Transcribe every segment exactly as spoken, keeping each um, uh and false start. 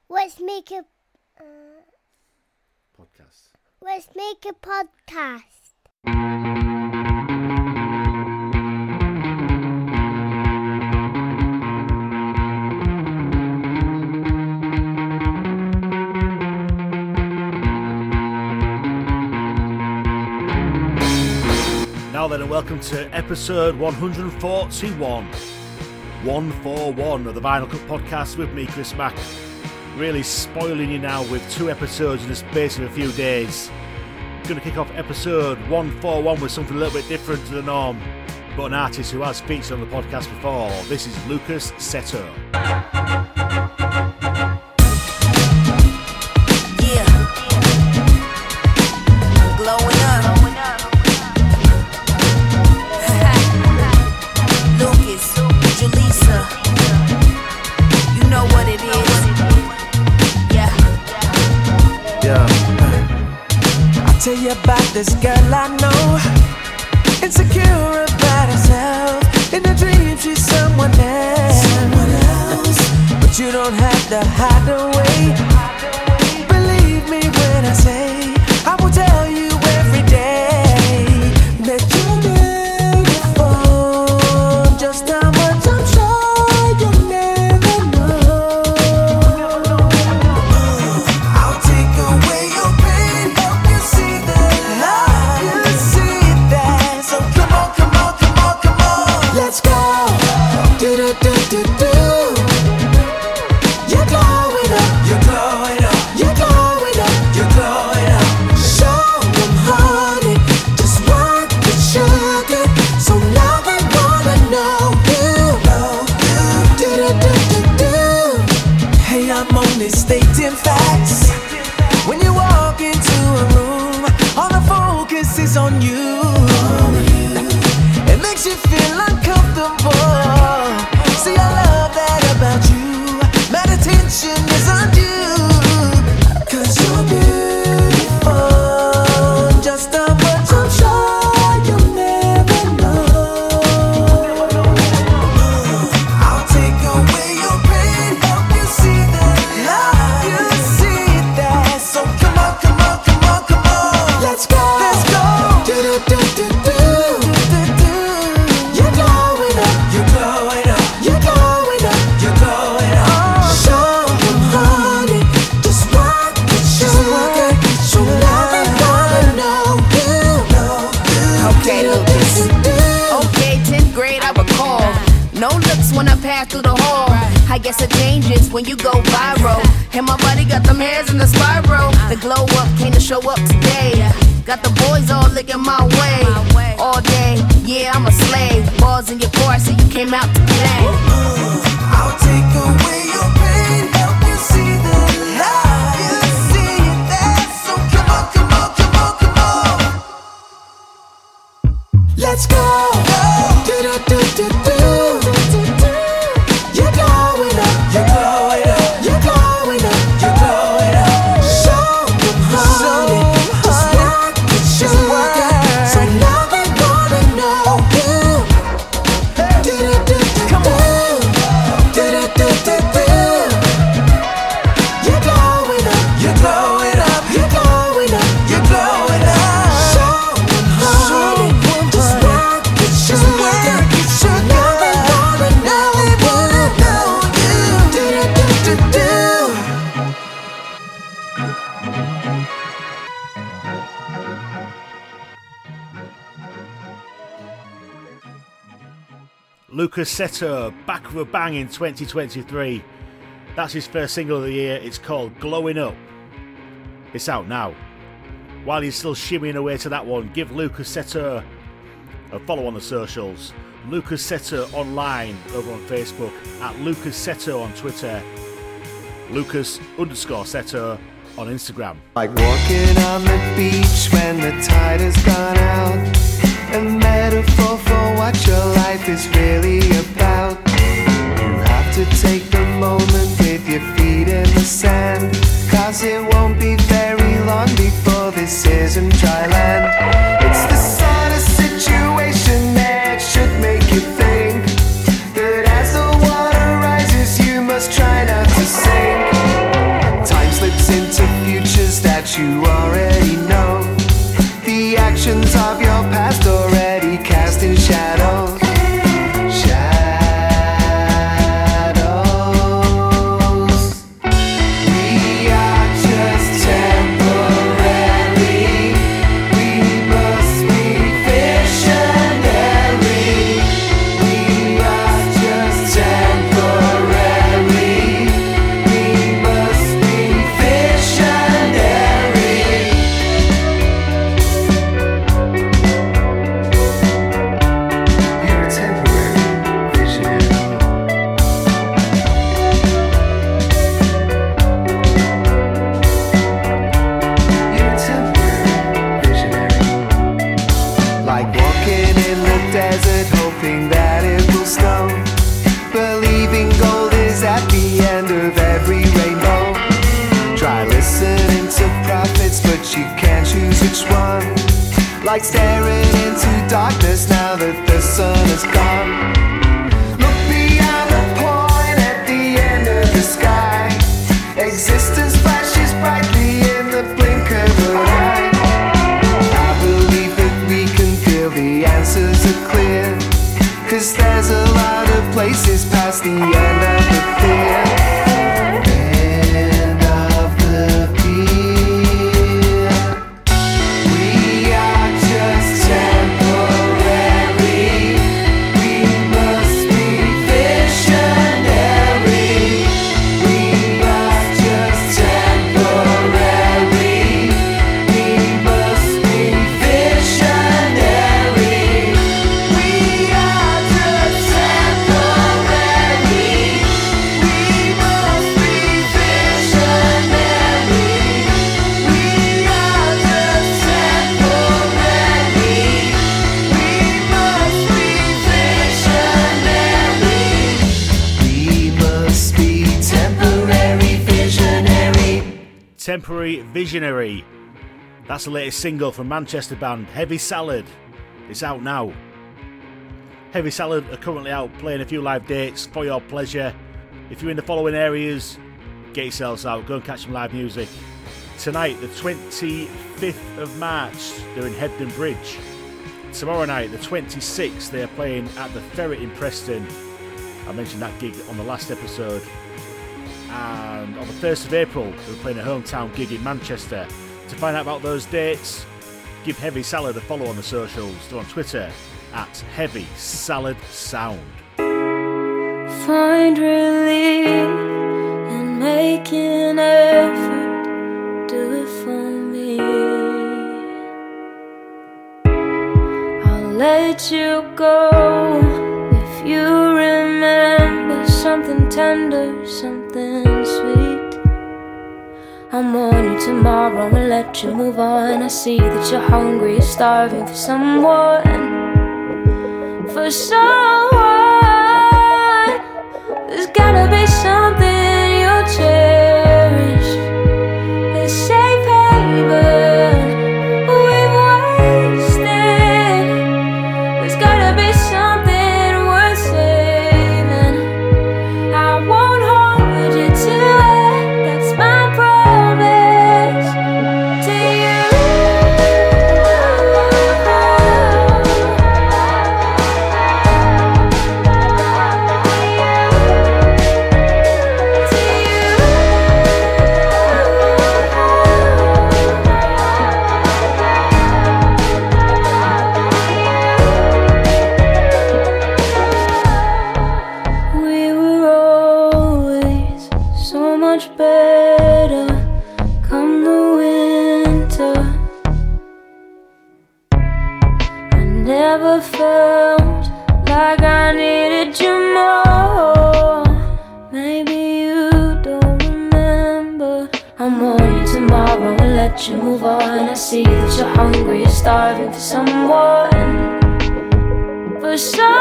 Let's make a uh, podcast. Let's make a podcast. Now then, and welcome to episode one forty-one. one forty-one of the Vinyl Cut Podcast with me, Chris Mack. Really spoiling you now with two episodes in the space of a few days. I'm going to kick off episode one forty-one with something a little bit different to the norm, but an artist who has featured on the podcast before. This is Lucas Seto. Yeah. Glowing up. Lucas, Julissa. You know what it is. Yeah. Yeah. I'll tell you about this girl I know. Insecure about herself. In a dream she's someone else. Someone else. But you don't have to hide away. Believe me when I say I will tell you every day that you're beautiful. Just how much I'm sure you'll never know. I'll take away your pain, help you see the light. You see that, so come on, come on, come on, come on. Let's go. Do do do do do. You're glowing up, you're glowing up, you're glowing up, you're glowing up. Show them honey, just work the sugar, so now they wanna know you. Know you. Do do do do do. Hey, I'm only stating facts. When you walk into a room, all the focus is on you. It makes you feel uncomfortable. See, I love that about you. My attention is on you. Cause you're beautiful. Just how much I'm sure you'll never know. I'll take away your pain, help you see the light. You see that, so come on, come on, come on, come on. Let's go, let's go. Do do do do do. You're glowing up, you're glowing up, you're glowing up, you're glowing up. Show them honey, just work the sugar, so now they wanna know you. Okay, Lucas. Okay, tenth grade, I recall. No looks when I pass through the hall. I guess it changes when you go viral. And my buddy got them hairs in the spiral. The glow up came to show up today. Got the boys all looking my way. All day, yeah, I'm a slave. Balls in your car, so you came out to play. I'll take away your pain, help you see the light. You see that, so come on, come on, come on, come on. Let's go. Do do do do do. You're glowing up, you're glowing up, you're glowing up, you're glowing up. Show them honey, just work the sugar, so now they wanna know you. Do do do do do. Do do do do do. You're glowing up, you're glowing up, you're glowing up, you're glowing up. Show them honey, just work the sugar, so now they wanna know you. Do do do do do. Lucas Seto, back with a bang in twenty twenty-three. That's his first single of the year. It's called Glowing Up. It's out now. While you're still shimmying away to that one, give Lucas Seto a follow on the socials. Lucas Seto online over on Facebook, at Lucas Seto on Twitter, Lucas underscore Seto on Instagram. Like walking on the beach when the tide has gone out. A metaphor for what your life is really about. You have to take the moment with your feet in the sand, cause it won't be very long before this isn't dry land. It's the sort of situation that should make you think that as the water rises you must try not to sink. that you already know. The actions of your past already casting shadows. Shadows. We are just temporary. We must be visionary. We are just temporary. We must be visionary. You're a temporary visionary. You're a temporary visionary. Like walking in the desert, hoping that it will snow. Believing gold is at the end of every rainbow. Try listening to prophets, but you can't choose which one. Like staring into darkness now that the sun is gone. Look beyond the point at the end of the sky. Existence flashes brightly in the blink of an eye. I believe that we can feel the answers are clear. Cause there's a lot of places past the end of the pier. End of the pier. We are just temporary. We must be visionary. We are just temporary. We must be visionary. We are just temporary. We must be visionary. We are just temporary. We must be visionary. We must be temporary visionary. Temporary Visionary. That's the latest single from Manchester band Heavy Salad. It's out now. Heavy Salad are currently out playing a few live dates for your pleasure. If you're in the following areas, get yourselves out, go and catch some live music. Tonight, the twenty-fifth of March, they're in Hebden Bridge. Tomorrow night, the twenty-sixth, they are playing at the Ferret in Preston. I mentioned that gig on the last episode. And on the first of April, they're playing a hometown gig in Manchester. To find out about those dates, give Heavy Salad a follow on the socials. They're on Twitter at Heavy Salad Sound. Find relief in making effort. Do it for me. I'll let you go if you remember something tender, something sweet. I'm on you tomorrow and let you move on. I see that you're hungry, you're starving for someone. For someone, there's gotta be something you'll cherish. A safe haven we've wasted. There's gotta be something worth saving. I won't hold you to it, that's my promise to you. We were always so much better come the winter. I never felt like I needed you more. Maybe you don't remember. I'm on you tomorrow and let you move on. I see that you're hungry, you're starving for someone. For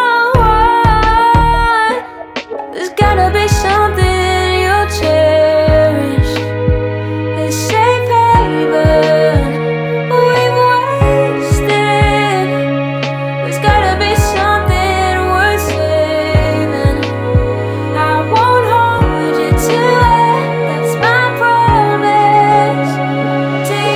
someone, there's gotta be something you'll cherish. A safe haven we've wasted. There's gotta be something worth saving. I won't hold you to it, that's my promise to you.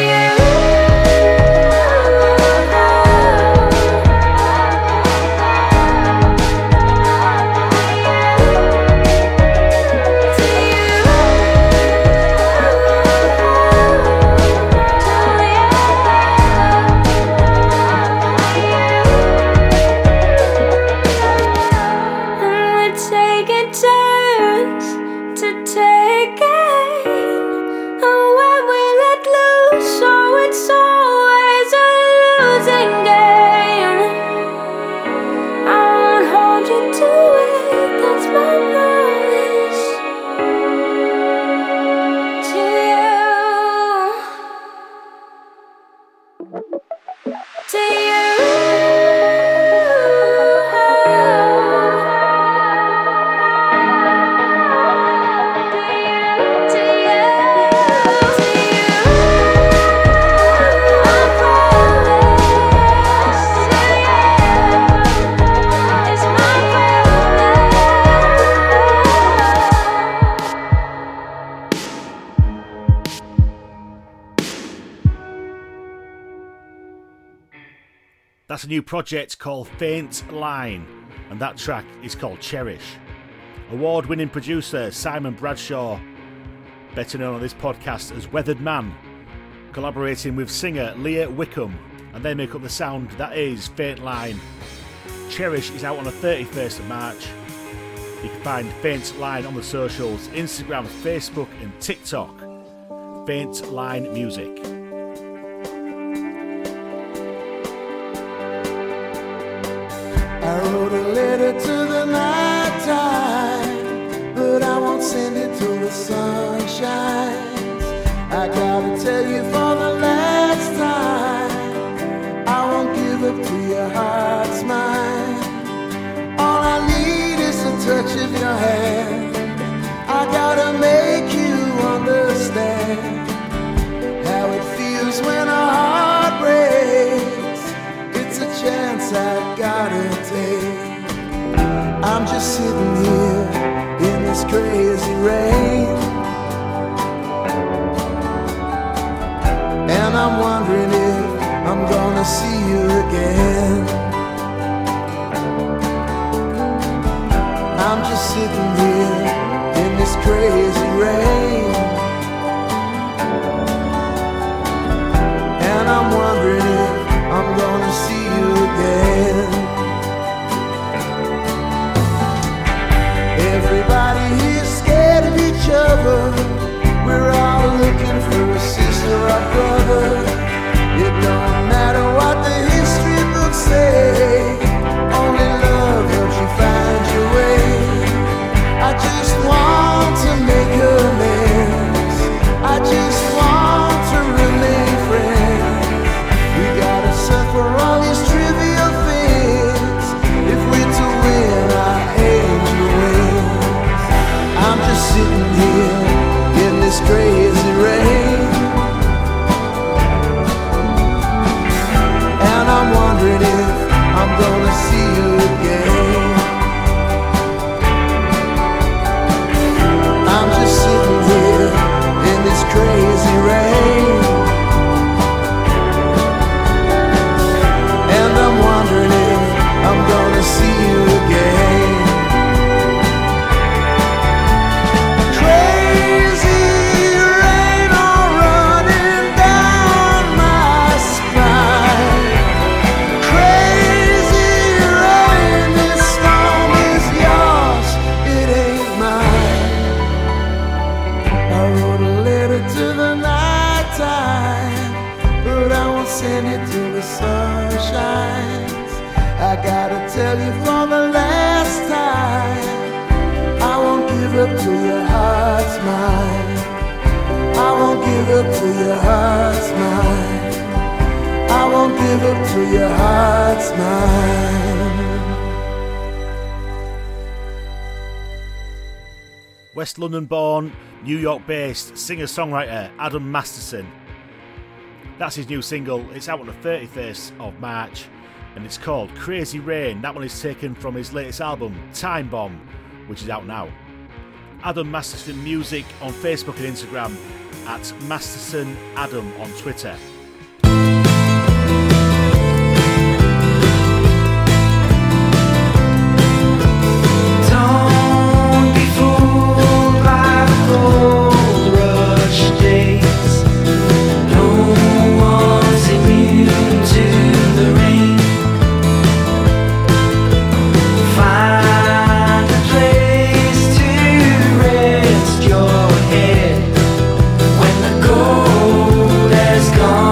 That's a new project called Faint Line, and that track is called Cherish. Award-winning producer Simon Bradshaw, better known on this podcast as Weathered Man, collaborating with singer Leah Wickham, and they make up the sound that is Faint Line. Cherish is out on the thirty-first of March. You can find Faint Line on the socials, Instagram, Facebook and TikTok. Faint Line Music. I wrote a letter to the night time, but I won't send it till the sun shines. I gotta tell you for the last time, I won't give up till your heart's mine. All I need is a touch of your hand. I gotta make you understand how it feels when a heart breaks. It's a chance I gotta take. I'm just sitting here in this crazy rain, and I'm wondering if I'm gonna see you again. I'm just sitting here in this crazy rain, and I'm wondering if I'm gonna see you again. Everybody here's scared of each other. We're all looking for a sister or brother. It don't matter what the history books say, only love helps you find your way. I just want to make amends. I just want to remain friends. We gotta suffer all these trivial things if we're to win our angel wings. I'm just sitting here in this crazy rain, and I'm wondering if I'm gonna see you again. I'm just sitting here in this crazy rain, and I'm wondering if I'm gonna see you again. Crazy rain all running down my spine. Crazy rain, this storm is yours, it ain't mine. I wrote a letter to the night time, but I won't send it till the sun shines. I gotta tell you for the last time, I won't give up till your heart's mine. I won't give up till your heart's mine. I won't give up till your heart's mine. West London born, New York based singer-songwriter Adam Masterson. That's his new single. It's out on the thirty-first of March and it's called Crazy Rain. That one is taken from his latest album, Time Bomb, which is out now. Adam Masterson Music on Facebook and Instagram, at Masterson Adam on Twitter. Don't be fooled by the gold rush days. No one's immune to the rain. Find a place to rest your head when the cold has gone.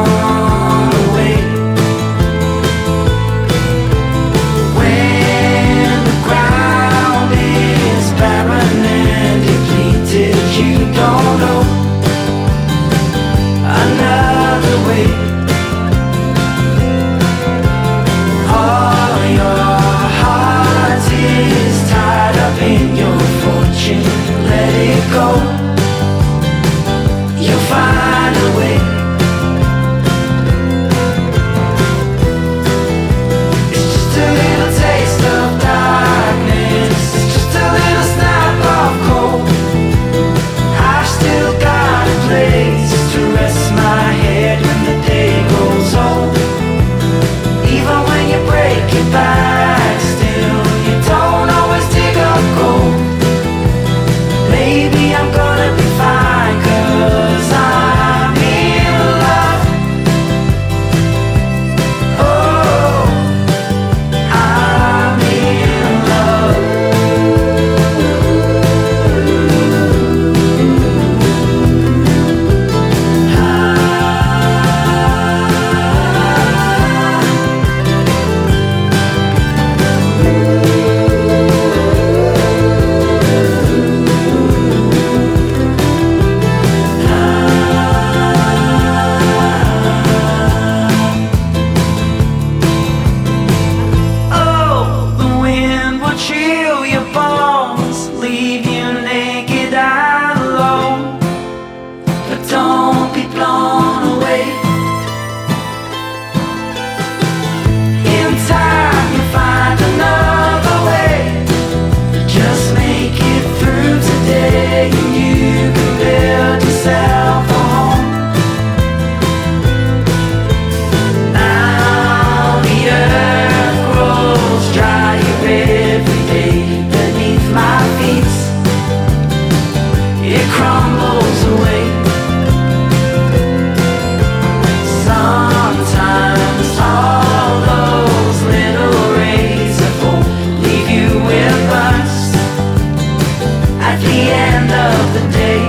blown away. In time you'll find another way. Just make it through today and you can build yourself a home. Now the earth grows drier every day beneath my feet. It crumbles away. Sometimes all those little rays of hope leave you with us at the end of the day.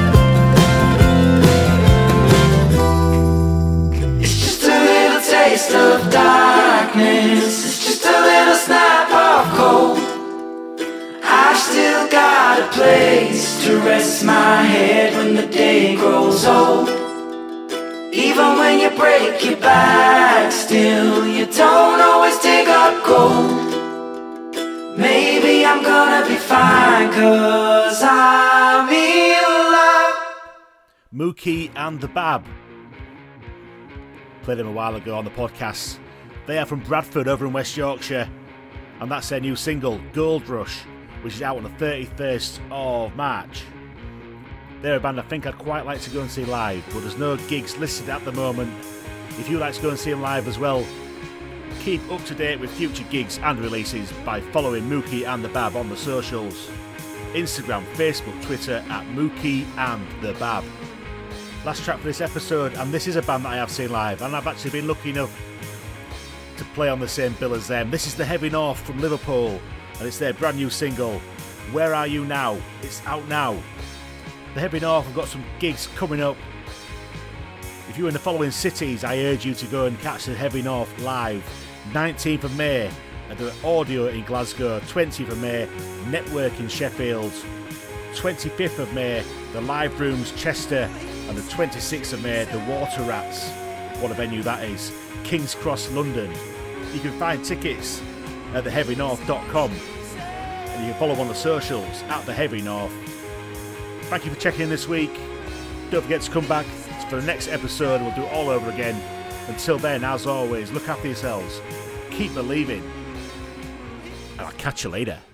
It's just a little taste of darkness. It's just a little snap of cold. I've still got a place to rest my head when the day grows old. Even when you break your back, still you don't always dig up gold. Maybe I'm gonna be fine, cause I'm in love. Mookie and the Bab. Played them a while ago on the podcast. They are from Bradford over in West Yorkshire, and that's their new single, Gold Rush, which is out on the thirty-first of March. They're a band I think I'd quite like to go and see live, but there's no gigs listed at the moment. If you'd like to go and see them live as well, keep up to date with future gigs and releases by following Mookie and the Bab on the socials. Instagram, Facebook, Twitter at Mookie and the Bab. Last track for this episode, and this is a band that I have seen live, and I've actually been lucky enough to play on the same bill as them. This is the Heavy North from Liverpool, and it's their brand new single, Where Are You Now? It's out now. The Heavy North have got some gigs coming up. If you're in the following cities, I urge you to go and catch the Heavy North live. nineteenth of May at the Audio in Glasgow, twentieth of May, Network in Sheffield, twenty-fifth of May, the Live Rooms Chester, and the twenty-sixth of May, the Water Rats. What a venue that is. King's Cross, London. You can find tickets at the heavy north dot com, and you can follow on the socials at the Heavy North. Thank you for checking in this week. Don't forget to come back for the next episode. We'll do it all over again. Until then, as always, look after yourselves, keep believing, and I'll catch you later.